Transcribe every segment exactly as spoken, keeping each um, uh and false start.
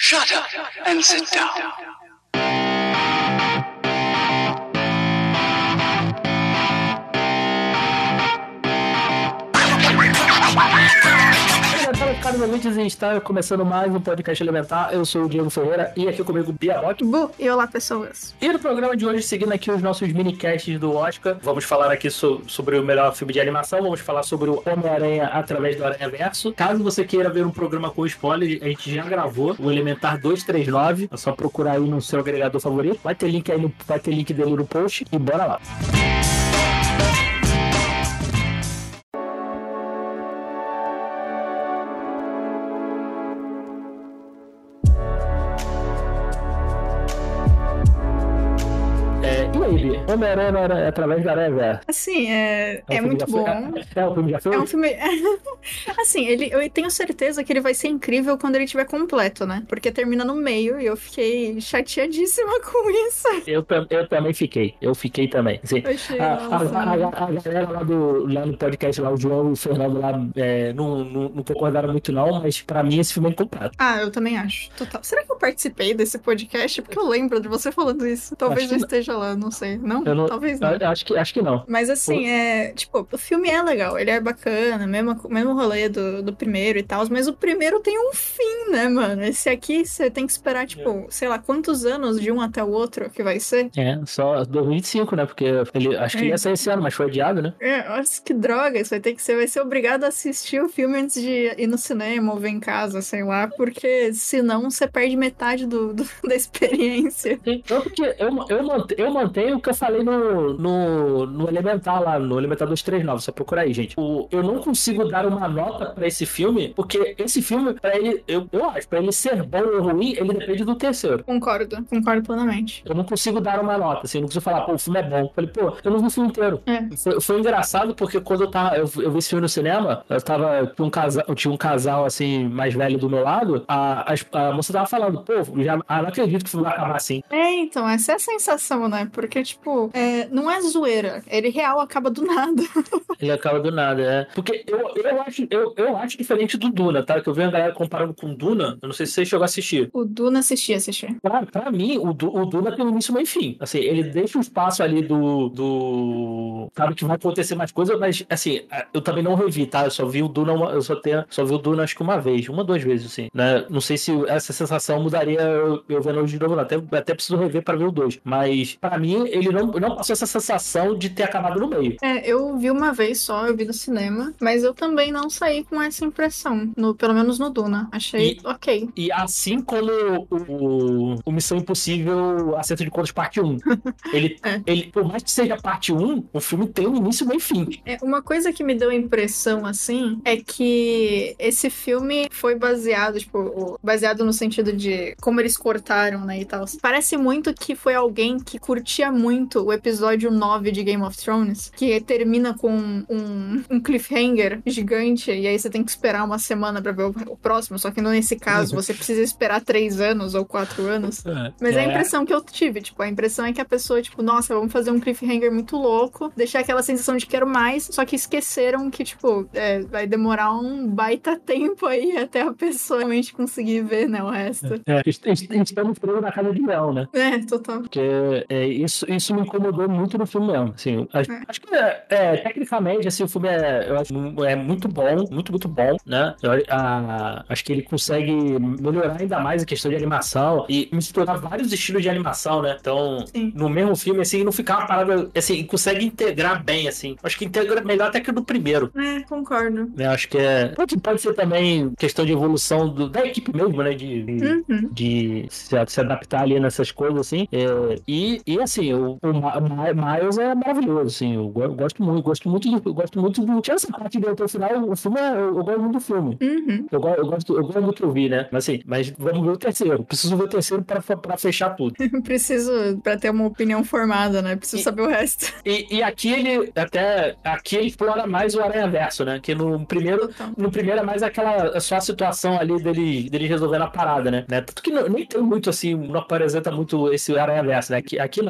Shut up and sit down. Caros ouvintes, está começando mais um podcast elementar. Eu sou o Diego Ferreira e aqui comigo o Biaroc. Bu, e olá, pessoas. E no programa de hoje, seguindo aqui os nossos minicasts do Oscar, vamos falar aqui so- sobre o melhor filme de animação, vamos falar sobre o Homem-Aranha através do Aranha-Verso. Caso você queira ver um programa com spoiler, a gente já gravou o Elementar duzentos e trinta e nove, é só procurar aí no seu agregador favorito. Vai ter link aí no, vai ter link dele no post e bora lá. Homem-Aranha através da Aranha. Assim, é, é, é muito bom. Foi... É, o filme já foi? É um filme... assim, ele, eu tenho certeza que ele vai ser incrível quando ele estiver completo, né? Porque termina no meio e eu fiquei chateadíssima com isso. Eu, eu também fiquei. Eu fiquei também. Assim, Achei, a, a, a, a galera lá, do, lá no podcast, lá, o João e o Fernando lá, é, não, não, não concordaram muito não, mas pra mim esse filme é incompleto. Ah, eu também acho. Total. Será que eu participei desse podcast? Porque eu lembro de você falando isso. Talvez eu esteja lá, não sei. Não? Eu não Talvez não. Eu acho que, acho que não. Mas assim, é. Tipo, o filme é legal, ele é bacana, mesmo, mesmo rolê do, do primeiro e tal, mas o primeiro tem um fim, né, mano? Esse aqui você tem que esperar, tipo, é. sei lá, quantos anos de um até o outro que vai ser? É, só dois mil e vinte e cinco, né? Porque ele, acho que é. ia ser esse ano, mas foi adiado, né? É, nossa, que droga, isso vai ter que ser, vai ser obrigado a assistir o filme antes de ir no cinema ou ver em casa, sei lá, porque senão você perde metade do, do da experiência. Então, porque eu, eu, mantenho, eu mantenho o que eu falei no, no, no Elementar lá, no Elementar duzentos e trinta e nove, só procurar aí, gente. O, eu não consigo dar uma nota pra esse filme, porque esse filme, pra ele, eu, eu acho, pra ele ser bom ou ruim, ele depende do terceiro. Concordo, concordo plenamente. Eu não consigo dar uma nota, assim, eu não consigo falar, pô, o filme é bom. Eu falei, pô, eu não vi o filme inteiro. É. Foi, foi engraçado porque quando eu tava, eu, eu vi esse filme no cinema, eu tava, tinha um casal, tinha um casal, assim, mais velho do meu lado, a, a, a moça tava falando, pô, já, ah, não acredito que o filme vai acabar assim. É, então, essa é a sensação, né? Porque, tipo, é, não é zoeira, ele real acaba do nada. Ele acaba do nada, é. Porque eu, eu, acho, eu, eu acho diferente do Duna, tá? Que eu vejo a galera comparando com o Duna, eu não sei se você chegou a assistir. O Duna assisti, assisti. Pra, pra mim, o, o Duna tem um início, meio e fim. Assim, ele deixa um espaço ali do, do... Sabe que vai acontecer mais coisas, mas, assim, eu também não revi, tá? Eu só vi o Duna, uma, eu só, tenho, só vi o Duna acho que uma vez, uma, duas vezes, assim, né? Não sei se essa sensação mudaria eu, eu vendo hoje de novo, não. Até, até preciso rever pra ver o dois. Mas, pra mim, ele não, não passou essa sensação de ter acabado no meio. É, eu vi uma vez só, eu vi no cinema, mas eu também não saí com essa impressão, no, pelo menos no Duna. Achei e, ok. E assim como o, o Missão Impossível Acerto de Contas parte um, ele, é. ele, por mais que seja parte um, o filme tem um início, meio e fim. É, uma coisa que me deu a impressão, assim, é que esse filme foi baseado, tipo, baseado no sentido de como eles cortaram, né, e tal. Parece muito que foi alguém que curtia muito o episódio nove de Game of Thrones, que termina com um, um cliffhanger gigante, e aí você tem que esperar uma semana pra ver o, o próximo, só que nesse caso você precisa esperar três anos ou quatro anos. É. Mas é a impressão que eu tive, tipo, a impressão é que a pessoa, tipo, nossa, vamos fazer um cliffhanger muito louco, deixar aquela sensação de quero mais, só que esqueceram que, tipo, é, vai demorar um baita tempo aí até a pessoa realmente conseguir ver, né, o resto. É, estamos presos na casa de leão, né? É, total. Porque é, isso, isso me incomodou muito no filme mesmo, assim, acho, é. acho que é, é, tecnicamente, assim, o filme é, eu acho, é muito bom, muito, muito bom, né? Eu, a, acho que ele consegue melhorar ainda mais a questão de animação e misturar vários estilos de animação, né? Então, Sim. no mesmo filme, assim, não ficar uma parada, assim, consegue integrar bem, assim. Acho que integra melhor até que no primeiro. É, concordo. Eu acho que é... Pode, pode ser também questão de evolução do, da equipe mesmo, né? De, de, uhum. de se, se adaptar ali nessas coisas, assim. É, e, e, assim, o, o Miles é maravilhoso, assim. Eu, eu gosto muito, gosto muito de, eu gosto muito do... Tinha essa parte dele até o final, o filme é, eu, eu gosto muito do filme. Uhum. Eu, eu, gosto, eu gosto do que eu vi, né? Mas assim, mas vamos ver o terceiro. Preciso ver o terceiro pra, pra fechar tudo. Preciso, pra ter uma opinião formada, né? Preciso e, saber o resto. E, e aqui ele, até, aqui ele explora mais o Aranha-Verso, né? Que no primeiro, Total. no primeiro é mais aquela, só a situação ali dele, dele resolvendo a parada, né? Tanto que não, nem tem muito assim, não apresenta muito esse Aranha-Verso, né? Aqui, aqui não,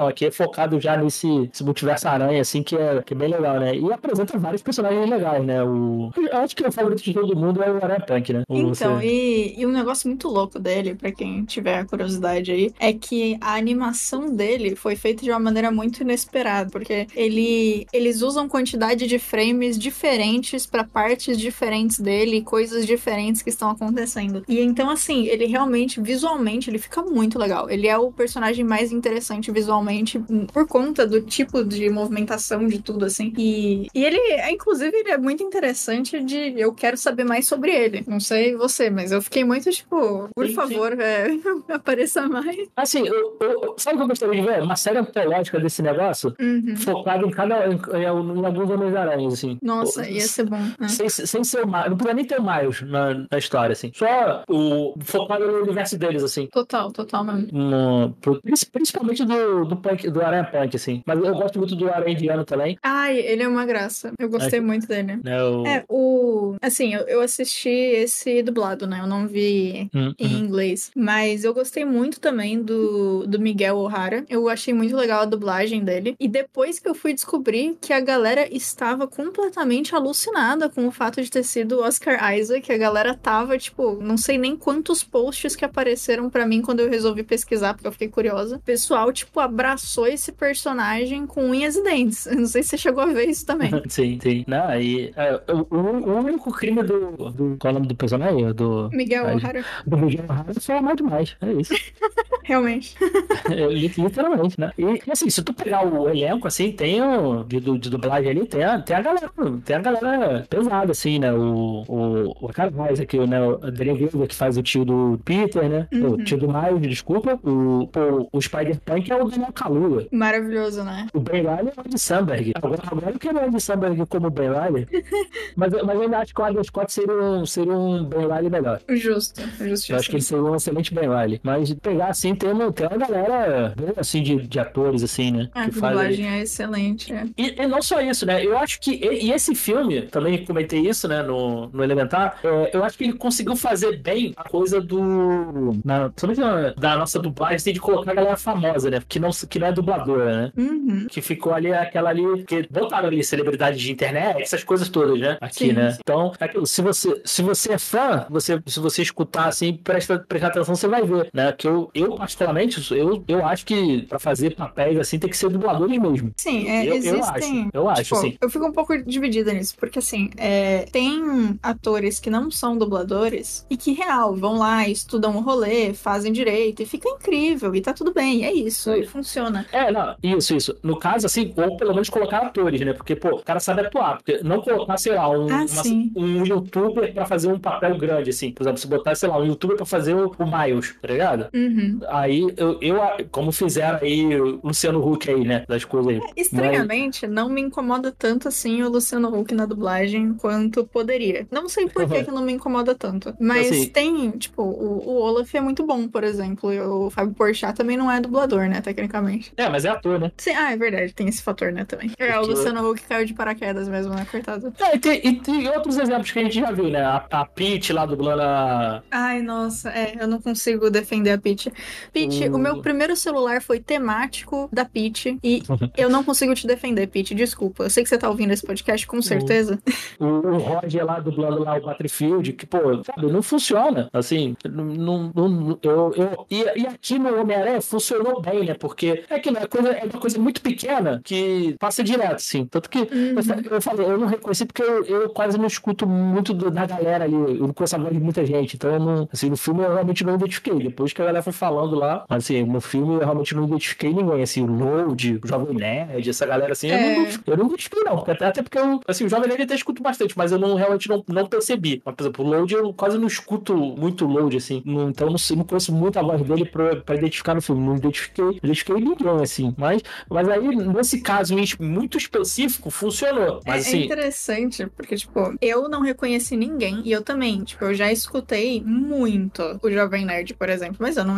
Aqui é focado já nesse esse multiverso aranha, assim, que é, que é bem legal, né? E apresenta vários personagens legais, né? O... Eu acho que o favorito de todo mundo é o Aranha Punk, né? O, Então, você... e, e um negócio muito louco dele, pra quem tiver curiosidade aí, é que a animação dele foi feita de uma maneira muito inesperada, porque ele, eles usam quantidade de frames diferentes pra partes diferentes dele e coisas diferentes que estão acontecendo. E então, assim, ele realmente, visualmente, ele fica muito legal. Ele é o personagem mais interessante visualmente por conta do tipo de movimentação de tudo, assim. E, e ele, é, inclusive, ele é muito interessante de... Eu quero saber mais sobre ele. Não sei você, mas eu fiquei muito, tipo, por Sim, favor, é, apareça mais. Assim, eu, eu, sabe o que eu gostaria de ver? Uma série antológica desse negócio, Uhum. focada em cada em, em, em alguns Homens-Aranhas, assim. Nossa, ia ser bom, né? Sem, sem ser o Miles, não precisa nem ter o Miles na, na história, assim. Só o focado no universo deles, assim. Total, total mesmo. No, pro, principalmente do, do, punk, do Aranha Punk, assim. Mas eu gosto muito do Aranha Indiano também. Ai, ele é uma graça. Eu gostei Acho- muito dele. Né, o... É, o... Assim, eu, eu assisti esse dublado, né? Eu não vi Hum, em hum. inglês. Mas eu gostei muito também do, do Miguel O'Hara. Eu achei muito legal a dublagem dele. E depois que eu fui descobrir que a galera estava completamente alucinada com o fato de ter sido o Oscar Isaac, a galera tava, tipo, não sei nem quantos posts que apareceram pra mim quando eu resolvi pesquisar, porque eu fiquei curiosa. O pessoal, tipo, abraçou esse personagem com unhas e dentes. Eu não sei se você chegou a ver isso também. Sim, sim. Não, e, é, o, o único crime do, do... Qual é o nome do personagem? Do... Miguel Ai, O'Hara, do Miguel O'Hara foi amar demais. É isso. realmente. É, literalmente, né? E, e, assim, se tu pegar o elenco, assim, tem o de, de dublagem ali, tem a, tem a galera, tem a galera pesada, assim, né? O, o, o cara mais aqui, né? O Adrian Gilbert, que faz o tio do Peter, né? Uhum. O tio do Miles, desculpa. O, o, o Spider-Punk é o Daniel Kaluuya. Maravilhoso, né? O Ben Riley é o Andy Samberg. Agora, agora eu quero o Andy Samberg como o Ben Riley, mas, mas eu ainda acho que o Adam Scott seria um, seria um Ben Riley melhor. Justo, justiça. Eu acho que ele seria um excelente Ben Riley. Mas pegar assim, tem uma, tem uma galera boa, assim, de, de atores, assim, né? A que faz ali. dublagem é excelente. É. E, e não só isso, né? Eu acho que. E, e esse filme, também comentei isso, né? No, no Elementar. É, eu acho que ele conseguiu fazer bem a coisa do. Na, principalmente na, da nossa dublagem, assim, de colocar a galera famosa, né? Que não, que não é dubladora, né? Uhum. Que ficou ali aquela ali. Que botaram ali celebridade de internet, essas coisas todas, né? Aqui, Sim, né? sim. Então, é aquilo, se você, se você é fã, você, se você escutar assim, presta, prestar atenção, você vai ver, né? Que eu, eu particularmente, eu, eu acho que pra fazer papéis assim tem que ser dubladores mesmo. Sim, é, eu, existem. eu acho, eu acho, tipo, assim. eu fico um pouco dividida nisso, porque assim, é, tem atores que não são dubladores e que, real, vão lá, estudam o rolê, fazem direito e fica incrível e tá tudo bem, é isso, e funciona. É, não, isso, isso. No caso, assim, ou pelo menos colocar atores, né? Porque, pô, o cara sabe atuar. Porque não colocar, sei lá, um, Ah, uma- sim. um youtuber pra fazer um papel grande, assim. Por exemplo, se botar, sei lá, um youtuber pra fazer o, o Miles, tá ligado? Uhum. Aí, eu, eu, como fizeram aí o Luciano Huck aí, né? Das coisas aí. Estranhamente, não me incomoda tanto assim o Luciano Huck na dublagem quanto poderia. Não sei por que, que não me incomoda tanto. Mas Assim, tem, tipo, o, o Olaf é muito bom, por exemplo. E o Fábio Porchat também não é dublador, né, tecnicamente. é, mas é ator, né? Sim, ah, é verdade, tem esse fator, né, também. É, o Porque- Luciano Huck caiu de paraquedas mesmo, né, coitado. É, e tem, e tem outros exemplos que a gente já viu, né? A, a Peach lá dublando a. Ai, nossa, é, eu não consigo defender a Peach. Peach, Hum. o meu primeiro celular foi temático da Peach e eu não consigo te defender, Peach, desculpa. Eu sei que você tá ouvindo esse podcast, com certeza. O, o Roger lá dublando lá o Battlefield, que, pô, sabe, não funciona. Assim, não. não, não eu, eu, e, e aqui no Homem-Aranha funcionou bem, né? Porque é que é, coisa, é uma coisa muito pequena que passa direto, assim. Tanto que Uhum. eu, fa- eu falei, eu não reconheci porque eu, eu quase não escuto muito do- da galera ali. Eu não conheço a voz de muita gente. Então, eu não, assim, no filme eu realmente não identifiquei. Depois que a galera foi falando lá, assim, no filme eu realmente não identifiquei ninguém. Assim, o Load, o Jovem Nerd, essa galera assim, É. eu, não, eu não identifiquei, não. Até, até porque eu, assim, o Jovem Nerd eu até escuto bastante, mas eu não, realmente não, não percebi. Mas, por exemplo, o Load eu quase não escuto muito o Load, assim. Não, então eu não, sei- não conheço muito a voz dele pra, pra identificar no filme. Não identifiquei, não identifiquei ninguém, assim. Mas, mas aí, nesse caso em es- muito específico, funcionou. Mas, É, é assim, interessante, porque, tipo, eu não reconheci ninguém, e eu também, tipo, eu já escutei muito o Jovem Nerd, por exemplo, mas eu não identifiquei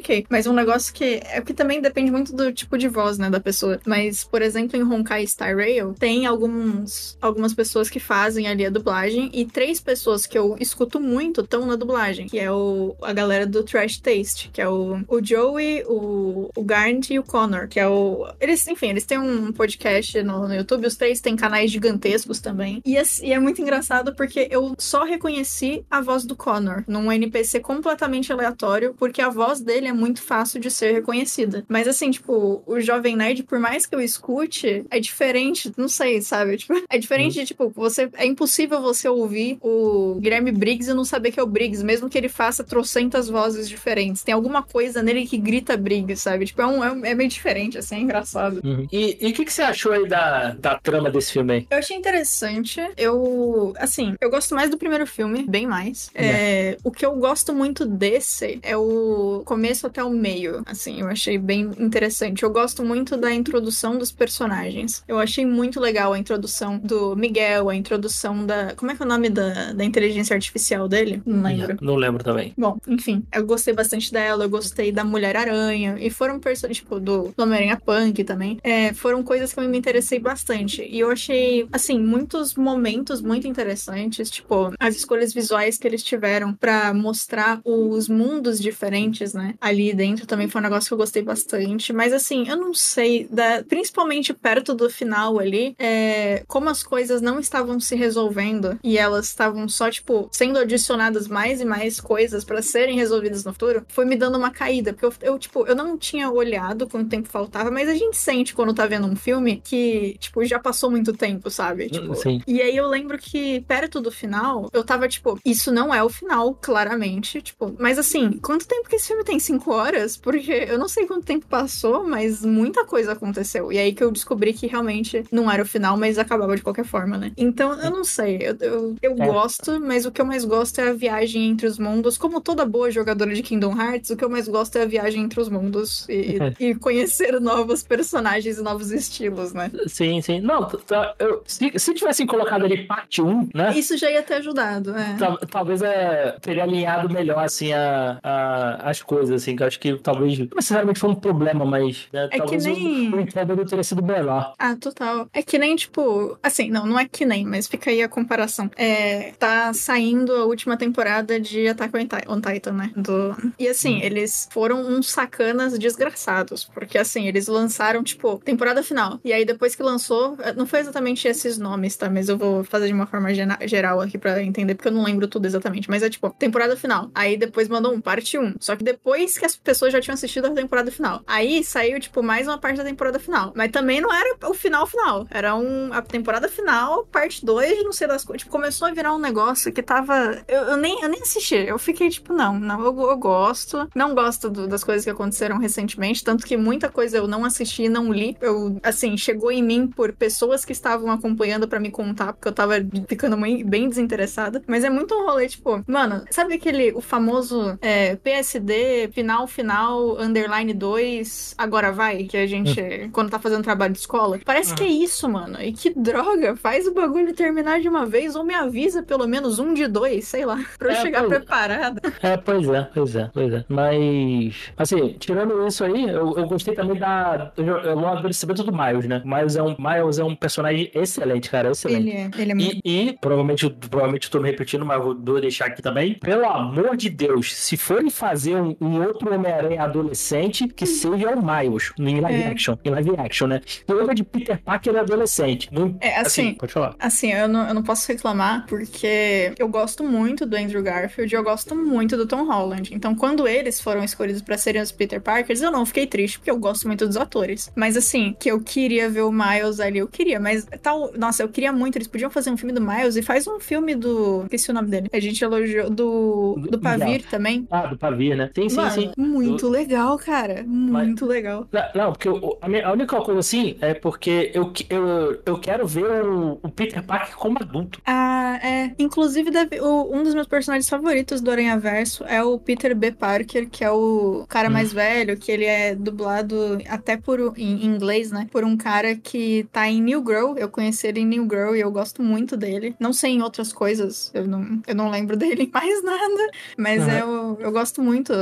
identifiquei. Mas um negócio que... É que também depende muito do tipo de voz, né, da pessoa. Mas, por exemplo, em Honkai Star Rail, tem alguns, algumas pessoas que fazem ali a dublagem e três pessoas que eu escuto muito estão na dublagem, que é o, a galera do Trash Taste, que é o, o Joey, o, o Garnt e o Connor, que é o... Eles, enfim, eles têm um podcast no, no YouTube, os três têm canais gigantescos também. E é, e é muito engraçado porque eu só reconheci a voz do Connor num N P C completamente aleatório, porque a voz dele é muito fácil de ser reconhecida. Mas assim, tipo, o Jovem Nerd, por mais que eu escute, é diferente, não sei, sabe? Tipo, é diferente de, tipo, você... É impossível você ouvir o Guilherme Briggs e não saber que é o Briggs, mesmo que ele faça trocentas vozes diferentes. Tem alguma coisa nele que grita Briggs, sabe? Tipo, é, um, é, um, é meio diferente, assim, é engraçado. Uhum. E o que, que você achou aí da, da trama desse filme aí? Eu achei interessante. Eu, assim, eu gosto mais do primeiro filme, bem mais. É. É, o que eu gosto muito desse é o começo até o meio, assim, eu achei bem interessante. Eu gosto muito da introdução dos personagens. Eu achei muito legal a introdução do Miguel, a introdução da... Como é que é o nome da, da inteligência artificial dele? Não lembro. Não lembro também. Bom, enfim, eu gostei bastante dela, eu gostei da Mulher-Aranha, e foram personagens, tipo, do, do Homem-Aranha Punk também. É, foram coisas que eu me interessei bastante. E eu achei, assim, muitos momentos muito interessantes, tipo, as escolhas visuais que eles tiveram pra mostrar os mundos diferentes, né? Ali dentro também foi um negócio que eu gostei bastante. Mas, assim, eu não sei, da, principalmente perto do final ali, é, como as coisas não estavam se resolvendo e elas estavam só, tipo, sendo adicionadas mais e mais coisas pra serem resolvidas no futuro, foi me dando uma caída. Porque eu, eu, tipo, eu não tinha olhado quanto tempo faltava, mas a gente sente quando tá vendo um filme que, tipo, já passou muito tempo, sabe? Tipo, sim. E aí eu lembro que perto do final, eu tava, tipo, isso não é o final, claramente, tipo, mas assim, quanto tempo que esse filme tem? Cinco horas? Porque eu não sei quanto tempo passou, mas muita coisa aconteceu. E aí que eu descobri que realmente não era o final, mas acabava de qualquer forma, né? Então, eu não sei, eu, eu, eu É. gosto, mas o que eu mais gosto é a viagem entre os mundos. Como toda boa jogadora de Kingdom Hearts, o que eu mais gosto é a viagem entre os mundos e, e conhecer novos personagens e novos estilos, né? Sim, sim. Não, tá, eu, se, se tivessem colocado ali parte um, né? Isso já ia ter ajudado, é. Tal, talvez é, teria alinhado melhor, assim, a, a, as coisas, assim, que eu acho que talvez, não necessariamente foi um problema, mas né, É talvez que nem... o, o entendimento teria sido melhor. Ah, total. É que nem, tipo... Assim, não, não é que nem, mas fica aí a comparação. É, tá saindo a última temporada de Attack on Titan, né? Do... E assim, hum. eles foram uns sacanas desgraçados, porque assim, eles lançaram, tipo, temporada final. E aí, depois que lançou, não foi exatamente esses nomes, tá? Mas eu vou fazer de uma forma geral aqui pra entender, porque eu não lembro tudo exatamente. Mas é, tipo, temporada final. Aí, depois mandou um, parte um. Só que depois que as pessoas já tinham assistido a temporada final. Aí, saiu, tipo, mais uma parte da temporada final. Mas também não era o final final. Era um, a temporada final, parte dois, não sei das coisas. Tipo, começou a virar um negócio que tava... Eu, eu, nem, eu nem assisti. Eu fiquei, tipo, não, não, eu, eu gosto. Não gosto do, das coisas que aconteceram recentemente, tanto que muita coisa eu não assisti, não li. Eu, assim, chegou em mim por pessoas que estavam acompanhando pra me contar, porque eu tava ficando bem desinteressada. Mas é muito um rolê, tipo, mano, sabe aquele, o famoso é, P S D, final, final, underline dois, agora vai? Que a gente, uhum. quando tá fazendo trabalho de escola, parece uhum. que é isso, mano. E que droga, faz o bagulho terminar de uma vez, ou me avisa pelo menos um de dois, sei lá, pra eu é, chegar pois... preparada. É, pois é, pois é, pois é. Mas, assim, tirando isso aí, eu, eu gostei também da, do, do amadurecimento do Miles, né? Miles é um, Miles é um personagem excelente, cara, excelente. Ele é, ele é muito... E, e provavelmente, provavelmente eu tô me repetindo, mas vou deixar aqui também. Pelo amor de Deus, se forem fazer um, um outro Homem-Aranha adolescente, que seja o Miles, em live é. action, em live action, né? E outra de Peter Parker adolescente. Não, é, assim, assim, pode falar. Assim, eu não, eu não posso reclamar, porque eu gosto muito do Andrew Garfield e eu gosto muito do Tom Holland. Então, quando eles foram escolhidos pra serem os Peter Parkers, eu não fiquei triste, porque eu gosto muito dos atores. Mas, assim, que eu queria ver o Miles ali, eu queria, mas tal... Nossa, eu queria muito, eles podiam fazer um filme do Miles e faz um filme do... Esqueci o nome dele. A gente elogiou do... Do Pavir Legal. também. Ah, do Pavir, né? Sim, sim, Mano, sim. muito do... legal, cara. Muito mas... legal. Não, não, porque eu, a, minha, a única coisa, assim, é porque eu, eu, eu quero ver o, o Peter Parker como adulto. Ah, é. Inclusive, deve, o, um dos meus personagens favoritos do Aranhaverso é o Peter B. Parker, que é o cara hum. mais velho, que ele é dublado até por, em inglês, né? Por um cara que tá em New Girl. Eu conheci ele em New Girl e eu gosto muito dele. Não sei em outras coisas, eu não, eu não lembro dele em mais nada, mas uhum. eu, eu gosto muito do,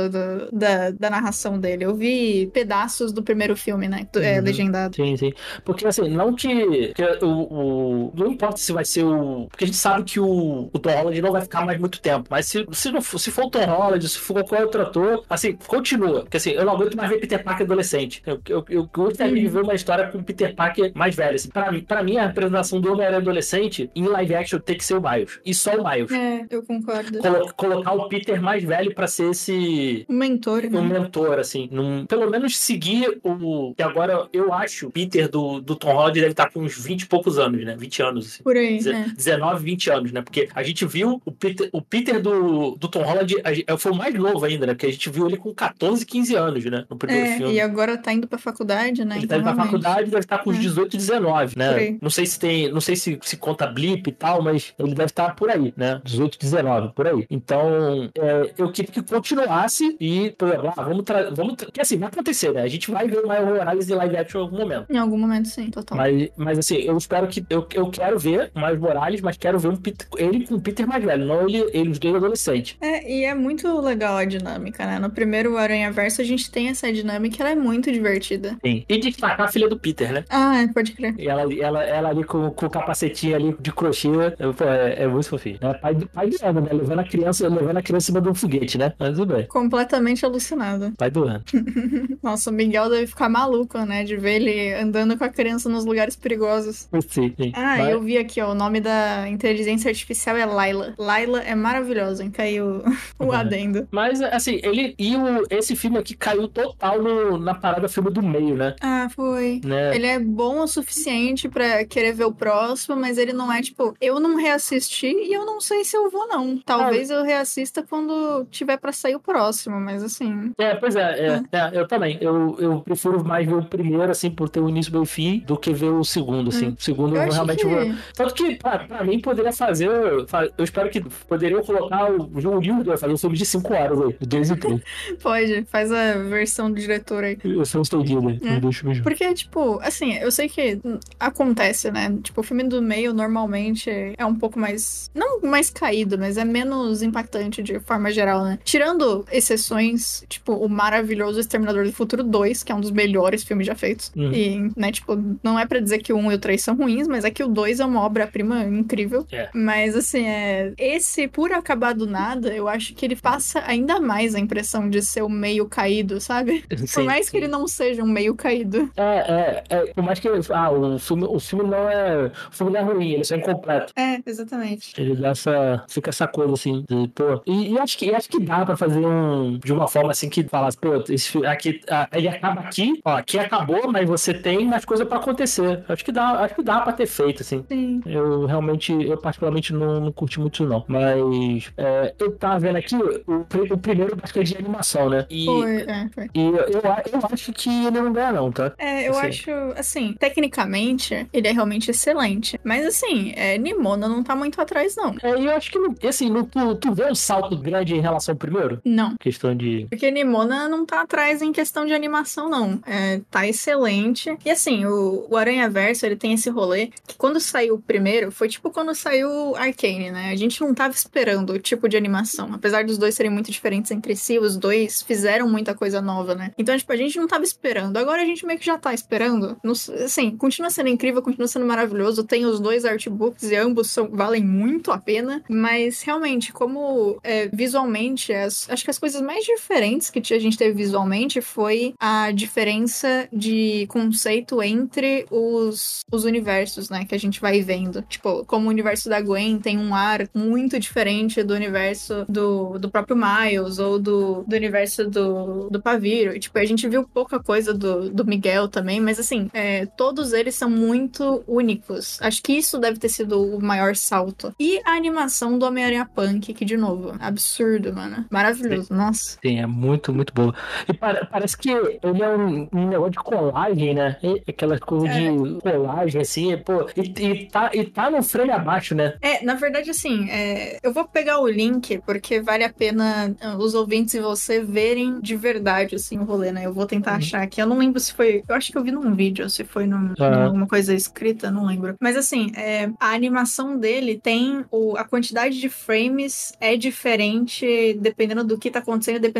da, da narração dele. Eu vi pedaços do primeiro filme, né? É, Uhum. legendado. Sim, sim. Porque assim, não que, que o, o- não importa se vai ser o. Porque a gente sabe que o, o Tom Holland não vai ficar mais muito tempo. Mas se, se, não, for- se for o Tom Holland, se for qualquer outro ator, assim, continua. Porque assim, eu não aguento mais ver Peter Parker adolescente. Eu, eu, eu gostaria de Uhum. ver uma história com o Peter Parker mais velho. Assim. Pra, mim- pra mim, a apresentação do Homem-Aranha adolescente em live action tem que ser o Miles. E só o Miles. É, eu concordo. Colo- colocar o Peter mais velho pra ser esse. O mentor, Um né? mentor, assim. Num, pelo menos seguir o. Que agora eu acho o Peter do, do Tom Holland deve estar com uns vinte e poucos anos, né? vinte anos, assim. Por aí, Deze- né? dezenove, vinte anos, né? Porque a gente viu o Peter, o Peter do, do Tom Holland, a gente- foi o mais novo ainda, né? Porque a gente viu ele com catorze, quinze anos, né? No primeiro É, filme. e agora tá indo pra faculdade, né? Ele Então, tá indo pra realmente. faculdade, deve estar com uns É. dezoito, dezenove, Por né? aí. Não sei se tem, não sei se, se conta blip e tal, mas ele deve estar por aí, né? dezoito, dezenove, por aí. Então, é, eu queria que continuasse e, por exemplo, ah, vamos trazer, vamos tra- que assim, vai acontecer, né? A gente vai ver o Miles Morales em live action em algum momento. Em algum momento, sim, total. Mas, mas assim, eu espero que. Eu, eu quero ver o Miles Morales, mas quero ver um Peter- ele com o Peter mais velho, não ele, ele os dois adolescentes. É, e é muito legal a dinâmica, né? No primeiro Aranha-Verso a gente tem essa dinâmica, ela é muito divertida. Sim. E destacar a filha do Peter, né? Ah, é, pode crer. E ela, ela, ela ali com, com o capacetinho ali de crochê, eu, pô, é, é muito fofinho. É pai, do- pai do ano, né? Levando a criança, levando a criança em cima de um foguete, né? Mas tudo bem. Completamente alucinado. Pai do ano. Nossa, o Miguel deve ficar maluco, né? De ver ele andando com a criança nos lugares perigosos. Sim, sim. Ah, Mas- eu vi aqui, ó. O nome da inteligência artificial é Layla. Layla é maravilhosa, hein? Caiu o Uhum. adendo. Mas, assim, ele. E o, esse filme aqui caiu total no, na parada filme do meio, né? Ah, foi. né? Ele é bom o suficiente pra querer ver o próximo, mas ele não é tipo, eu não reassisti e eu não sei se eu vou, não. Talvez eu reassista quando tiver pra sair o próximo, mas assim. É, pois é, é, é, eu também. Eu, eu prefiro mais ver o primeiro, assim, por ter o início, meio e fim, do que ver o segundo, assim. Hum. O segundo Eu eu acho realmente que- vou. Tanto que, pra, pra mim, poderia fazer. Eu espero que poderiam colocar o João Livro, fazer um filme de cinco horas aí, dois e três. Pode, faz a versão do diretor aí. Eu sou estendido, né? É. Não deixo mesmo. Porque, tipo, assim, eu sei que hum, acontece, né? Tipo, o filme do meio normalmente é um pouco mais. Não mais caído, mas é menos impactante de forma geral, né? Tirando exceções, tipo, o maravilhoso Exterminador do Futuro dois, que é um dos melhores filmes já feitos. Uhum. E, né, tipo, não é pra dizer que o um e o três são ruins, mas é que o dois é uma obra-prima incrível. É. Mas, assim, é... esse, por acabar do nada, eu acho que ele passa ainda mais a impressão de ser o meio caído, sabe? Por Sim, mais sim. que ele não seja um meio caído. É, é, é, por mais que. Ah, o filme, o filme não é. O filme não é ruim, ele é só incompleto. É, exatamente. Ele dá essa. Fica essa coisa assim, de, pô. E, e acho que, acho que dá pra fazer um. De uma forma assim que falasse, pô, esse, fi- aqui, ah, ele acaba aqui, ó, aqui acabou, mas você tem mais coisa pra acontecer. Acho que dá, acho que dá pra ter feito, assim. Sim. Eu realmente, eu particularmente não, não curti muito, não. Mas é, eu tava vendo aqui o, pri- o primeiro basquete de animação, né? E, Foi, é, foi. e eu, eu, a- eu acho que ele não ganha, não, tá? É, eu Assim. acho, assim, tecnicamente, ele é realmente excelente. Mas, assim, é, Nimona não tá muito atrás, não. É, e eu acho que, não- e assim, não, tu, tu vê um salto grande em relação ao primeiro? Não. Questão de. Porque Nimona não tá atrás em questão de animação, não. É, tá excelente. E assim, o, o Aranha Verso, ele tem esse rolê que quando saiu o primeiro, foi tipo quando saiu Arcane, né? A gente não tava esperando o tipo de animação. Apesar dos dois serem muito diferentes entre si, os dois fizeram muita coisa nova, né? Então, tipo, a gente não tava esperando. Agora a gente meio que já tá esperando. Não s- assim, continua sendo incrível, continua sendo maravilhoso. Tem os dois artbooks e ambos são, valem muito a pena. Mas, realmente, como é, visualmente, as, acho que as coisas mais diferentes que a gente teve visualmente foi a diferença de conceito entre os, os universos, né? Que a gente vai vendo. Tipo, como o universo da Gwen tem um ar muito diferente do universo do, do próprio Miles ou do, do universo do, do Paviro. E, tipo, a gente viu pouca coisa do, do Miguel também, mas assim, é, todos eles são muito únicos. Acho que isso deve ter sido o maior salto. E a animação do Homem-Aranha Punk, que, de novo, absurdo, mano. Maravilhoso, nossa. Sim, é muito, muito boa. E pare- parece que ele é um, um negócio de colagem, né? E, aquelas coisas É. de colagem, assim, pô. E, e, tá, e tá no freio abaixo, né? É, na verdade, assim, é, eu vou pegar o link porque vale a pena ah, os ouvintes e você verem de verdade, assim, o rolê, né? Eu vou tentar Uhum. achar aqui. Eu não lembro se foi. Eu acho que eu vi num vídeo, se foi num, Ah. numa alguma coisa escrita, não lembro. Mas, assim, é, a animação dele tem. O, a quantidade de frames é diferente dependendo do que tá acontecendo, dependendo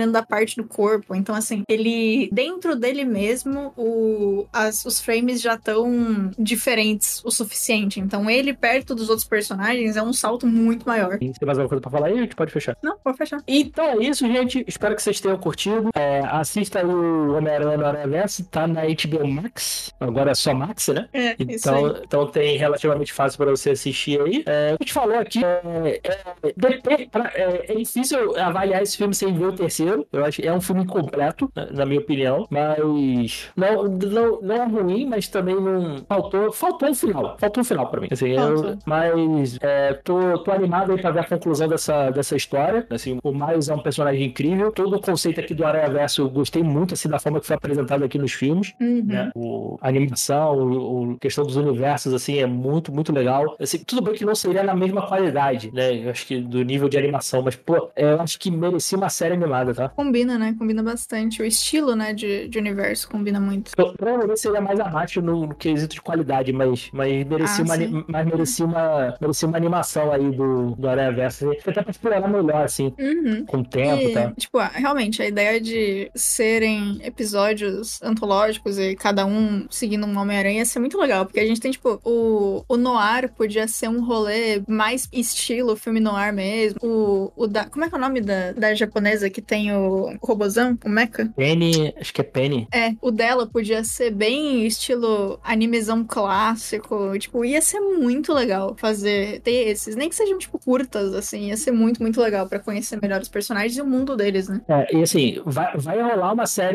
dependendo da parte do corpo. Então, assim, ele, dentro dele mesmo, o, as, os frames já estão diferentes o suficiente. Então, ele perto dos outros personagens é um salto muito maior. Tem mais alguma coisa pra falar aí? A gente pode fechar. Não, pode fechar. Então é isso, gente. Espero que vocês tenham curtido. É, assista aí o Homem-Aranha no Aranhaverso. Tá na H B O Max. Agora é só Max, né? É, isso então, aí. então tem relativamente fácil pra você assistir aí. É, a gente falou aqui, é, é, depende, pra, é, é difícil avaliar esse filme sem ver o terceiro. Eu acho que é um filme incompleto, na, na minha opinião. Mas não, não, não é ruim, mas também não. Faltou, faltou um final. Faltou um final pra mim. Assim, eu, mas é, tô, tô animado aí pra ver a conclusão dessa, dessa história. Assim, o Miles é um personagem incrível. Todo o conceito aqui do Aranhaverso eu gostei muito assim, da forma que foi apresentado aqui nos filmes. Uhum. Né? O, a animação, o, o questão dos universos assim, é muito, muito legal. Assim, tudo bem que não seria na mesma qualidade, né? Eu acho que do nível de animação, mas pô, eu acho que merecia uma série animada, tá? Combina, né? Combina bastante. O estilo, né, de, de universo combina muito. Pro- Provavelmente seria mais abaixo no, no quesito de qualidade, mas, mas, merecia, Ah, uma, sim. ani- mas merecia, uma, merecia uma animação aí do, do Aranhaverso. Até pra explorar melhor, assim, Uhum. com o tempo e E, tal. tipo, ah, realmente, a ideia de serem episódios antológicos e cada um seguindo um Homem-Aranha ia ser muito legal, porque a gente tem, tipo, o, o noir podia ser um rolê mais estilo filme noir mesmo. O, o da... Como é que é o nome da, da japonesa que tem o robozão, o mecha? Penny, acho que é Penny. É, o dela podia ser bem estilo animezão clássico. Tipo, ia ser muito legal fazer, ter esses. Nem que sejam, tipo, curtas, assim. Ia ser muito, muito legal pra conhecer melhor os personagens e o mundo deles, né? É, e assim, vai, vai rolar uma série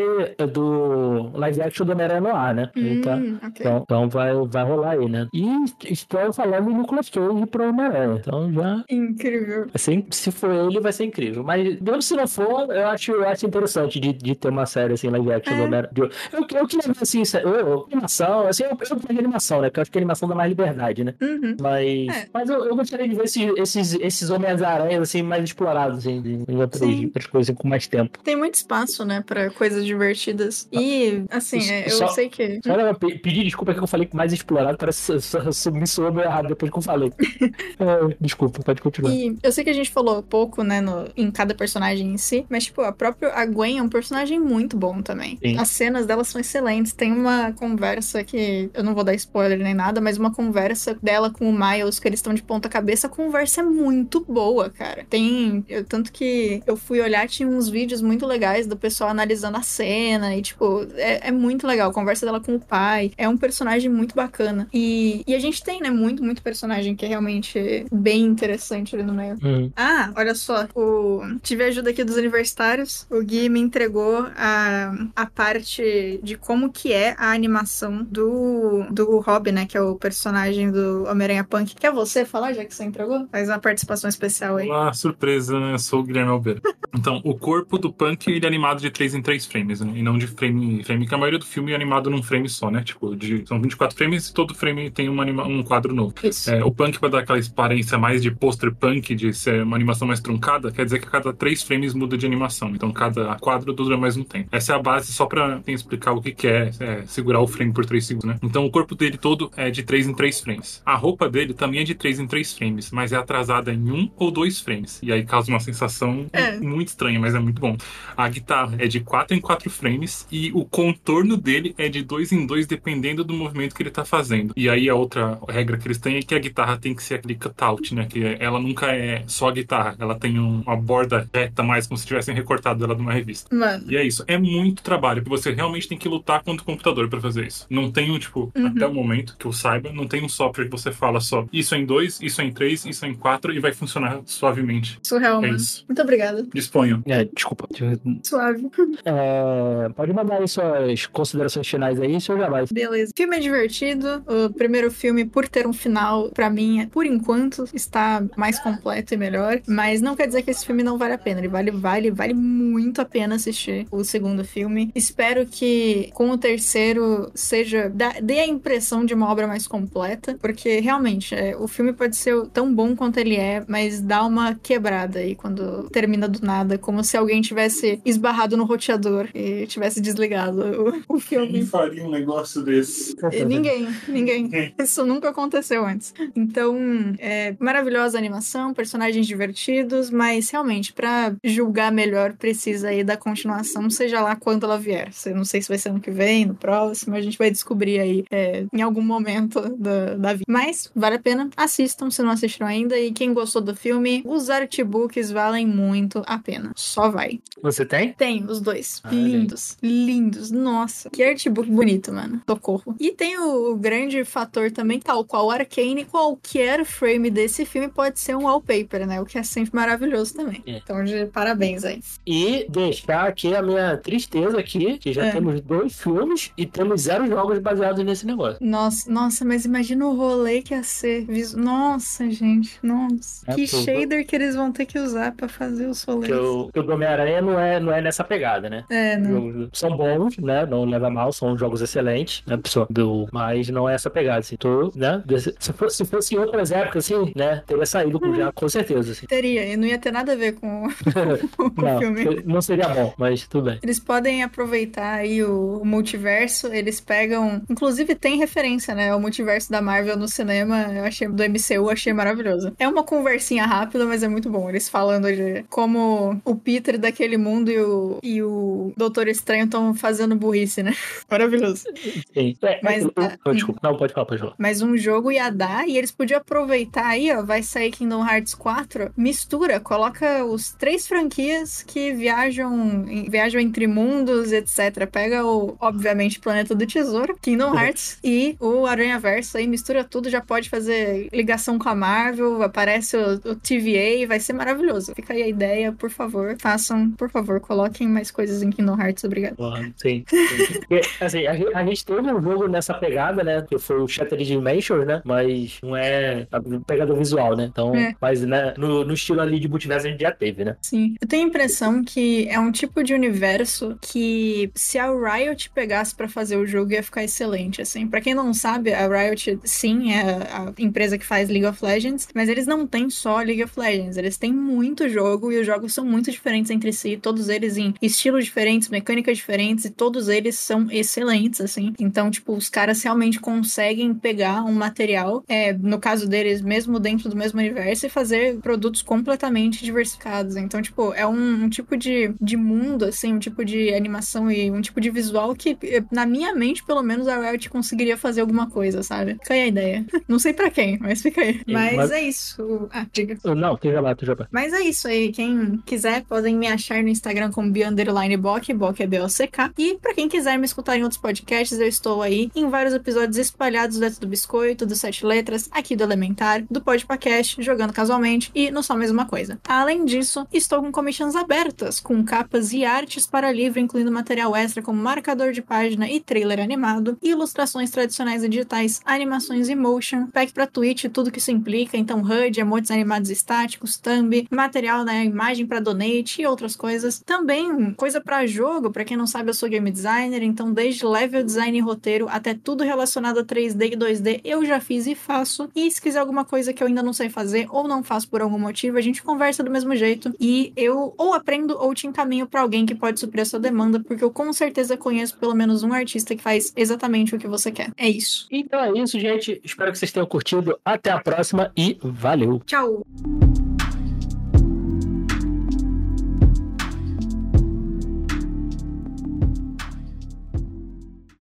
do live action do Homem-Aranha no ar, né? Então, Hum, ok. então, então vai, vai rolar aí, né? E estou falando no Nicolas Cage pro Homem-Aranha. Então já. Incrível. Vai ser, se for ele, vai ser incrível. Mas mesmo se não for, eu acho, eu acho interessante de, de ter uma série assim, live action É. do Homem-Aranha. Eu, eu, eu queria ver assim, eu, eu, animação, assim, eu, eu gosto de animação, né? Porque eu acho que a animação dá mais liberdade, né? Uhum. Mas, É. mas eu, eu gostaria de ver esses, esses, esses Homens-Aranhas assim, mais explorados, assim, de, em outras, Sim. outras coisas com mais tempo. Tem muito espaço, né, pra coisas divertidas. E, assim, é, eu Só- sei que... Só eu pe- pedir desculpa que eu falei mais explorado, parece que me soou meio errado depois que eu falei. É, desculpa, pode continuar. E eu sei que a gente falou pouco, né, no, em cada personagem em si, mas, tipo, a própria a Gwen é um personagem muito bom também. Sim. As cenas dela são excelentes. Tem uma conversa que, eu não vou dar spoiler nem nada, mas uma conversa dela com o Miles, que eles estão de ponta cabeça, a conversa é muito boa, cara. Tem, eu- tanto que eu fui olhar, tinha uns vídeos muito legais do pessoal analisando a cena e, tipo, é, é muito legal. A conversa dela com o pai, é um personagem muito bacana. E, e a gente tem, né, muito, muito personagem que é realmente bem interessante ali no meio. Hum. Ah, olha só, o... tive a ajuda aqui dos universitários. O Gui me entregou a, a parte de como que é a animação do, do Robin, né? Que é o personagem do Homem-Aranha Punk. Quer você falar, já que você entregou? Faz uma participação especial aí. Olá, surpresa, né? Eu sou o Guilherme Albeiro. Então, o corpo do Punk, ele é animado de três em três frames, né? E não de frame frame, que a maioria do filme é animado num frame só, né? Tipo, de, são vinte e quatro frames e todo frame tem uma anima, um quadro novo. Isso. É, o Punk, pra dar aquela aparência mais de pôster punk, de ser uma animação mais truncada, quer dizer que a cada três frames muda de animação. Então, cada quadro dura mais um tempo. Essa é a base só pra tem, explicar o que, que é, é segurar o frame por três segundos, né? Então, o corpo dele todo é de três em três frames. A roupa dele também é de três em três frames, mas é atrasada em um ou dois frames. E aí causa uma sensação É. muito estranha, mas é muito bom. A guitarra é de quatro em quatro frames e o contorno dele é de dois em dois, dependendo do movimento que ele tá fazendo. E aí a outra regra que eles têm é que a guitarra tem que ser aquele cutout, né? Que ela nunca é só a guitarra, ela tem um- uma borda reta mais, como se tivessem recortado ela de uma revista. Mano. E é isso, é muito trabalho, porque você realmente tem que lutar contra o computador pra fazer isso. Não tem um, tipo, Uhum. até o momento que eu saiba, não tem um software que você fala só isso é em dois, isso é em três, isso é em quatro e vai funcionar suavemente. Surreal, É mano. isso. Muito obrigada. Disponham. É, desculpa. Suave. É, pode mandar aí suas considerações finais aí, senhor já vai. Beleza. O filme é divertido. O primeiro filme, por ter um final, pra mim, é, por enquanto, está mais completo e melhor. Mas não quer dizer que esse filme não vale a pena. Ele vale, vale, vale muito a pena assistir o segundo filme. Espero que com o terceiro seja... dá- dê a impressão de uma obra mais completa. Porque, realmente, é, o filme pode ser tão bom quanto ele é, mas dá uma quebrada aí quando termina do nada. Como se alguém tivesse esbarrado no roteador e tivesse desligado o, o filme. faria um negócio desse? E ninguém, ninguém. Isso nunca aconteceu antes. Então, é maravilhosa a animação, personagens divertidos, mas realmente, pra julgar melhor melhor precisa aí da continuação, seja lá quando ela vier. Eu não sei se vai ser ano que vem, no próximo, a gente vai descobrir aí é, em algum momento da, da vida. Mas vale a pena, assistam se não assistiram ainda, e quem gostou do filme, os artbooks valem muito a pena. Só vai. Você tem? Tem, os dois. Ah, lindos, lindos. Nossa, que artbook bonito, mano. Socorro. E tem o, o grande fator também, tal qual Arcane, qualquer frame desse filme pode ser um wallpaper, né? O que é sempre maravilhoso também. É. Então, de parabéns aí. E deixar aqui a minha tristeza aqui, que já É. temos dois filmes e temos zero jogos baseados nesse negócio. Nossa, nossa, mas imagina o rolê que ia ser. Visu... Nossa, gente, nossa. É, que pô, shader que eles vão ter que usar pra fazer os rolês. Que o, que o do Homem-Aranha não é, não é nessa pegada, né? É, não. Jogos são bons, né? Não leva mal, são jogos excelentes, né, pessoal? Do, mas não é essa pegada, assim. Tô, né? Se fosse, se fosse em outras épocas, assim, né? Teria saído com já, com certeza, assim. Teria, e não ia ter nada a ver com, com o Não, filme. não seria bom, mas tudo bem. Eles podem aproveitar aí o, o multiverso, eles pegam... Inclusive tem referência, né? O multiverso da Marvel no cinema, eu achei, do M C U, achei maravilhoso. É uma conversinha rápida, mas é muito bom. Eles falando de como o Peter daquele mundo e o, e o Doutor Estranho estão fazendo burrice, né? Maravilhoso. Sim. É, Mas- é, oh, desculpa. Não, pode falar, pode falar. Mas um jogo ia dar, e eles podiam aproveitar aí, ó, vai sair Kingdom Hearts quatro, mistura, coloca os três franquias que viajam, viajam entre mundos, etcétera. Pega o, obviamente, Planeta do Tesouro, Kingdom Hearts e o Aranhaverso aí, mistura tudo, já pode fazer ligação com a Marvel, aparece o, o T V A, vai ser maravilhoso. Fica aí a ideia, por favor, façam, por favor, coloquem mais coisas em Kingdom Hearts, obrigado. Porra, sim. sim. Porque, assim, a, gente- a gente teve um jogo nessa pegada, né? Que foi o Shattered Dimensions, né? Mas não é a pegada visual, né? Então, É. mas né, no, no estilo ali de multiverso a gente já teve, né? Sim. Eu tenho a impressão que é um tipo de universo que, se a Riot pegasse pra fazer o jogo, ia ficar excelente, assim. Pra quem não sabe, a Riot, sim, é a empresa que faz League of Legends, mas eles não têm só League of Legends, eles têm muito jogo, e os jogos são muito diferentes entre si, todos eles em estilos diferentes, mecânicas diferentes, e todos eles são excelentes, assim. Então, tipo, os caras realmente conseguem pegar um material, é, no caso deles, mesmo dentro do mesmo universo, e fazer produtos completamente diversificados. Então, tipo, é um, um tipo de, de mundo, assim, um tipo de animação e um tipo de visual que, na minha mente, pelo menos, a Riot conseguiria fazer alguma coisa, sabe? Fica aí a ideia. Não sei pra quem, mas fica aí. Mas, mas- é isso. Ah, diga. Não, tu já vai, tu já vai. Mas é isso aí. Quem quiser, podem me achar no Instagram como Bia Underline Bock, Bock é B O C K. E pra quem quiser me escutar em outros podcasts, eu estou aí em vários episódios espalhados dentro do Biscoito, do Sete Letras, aqui do Elementar, do Podpacast, Jogando Casualmente e no Só Mesma Coisa. Além disso, estou com commissions abertas, com capas e artes para livro, incluindo material extra como marcador de página e trailer animado, ilustrações tradicionais e digitais, animações e motion, pack pra Twitch, tudo que isso implica, então H U D, emotes animados estáticos, thumb, material, né, imagem pra donate e outras coisas. Também coisa pra jogo, pra quem não sabe, eu sou game designer, então desde level design e roteiro até tudo relacionado a três D e dois D eu já fiz e faço. E se quiser alguma coisa que eu ainda não sei fazer ou não faço por algum motivo, a gente conversa do mesmo jeito e eu ou aprendo ou te encaminho pra alguém que pode suprir a sua demanda, porque eu com certeza conheço pelo menos um artista que faz exatamente o que você quer. É isso. Então é isso, gente. Espero que vocês tenham curtido. Até a próxima e valeu! Tchau!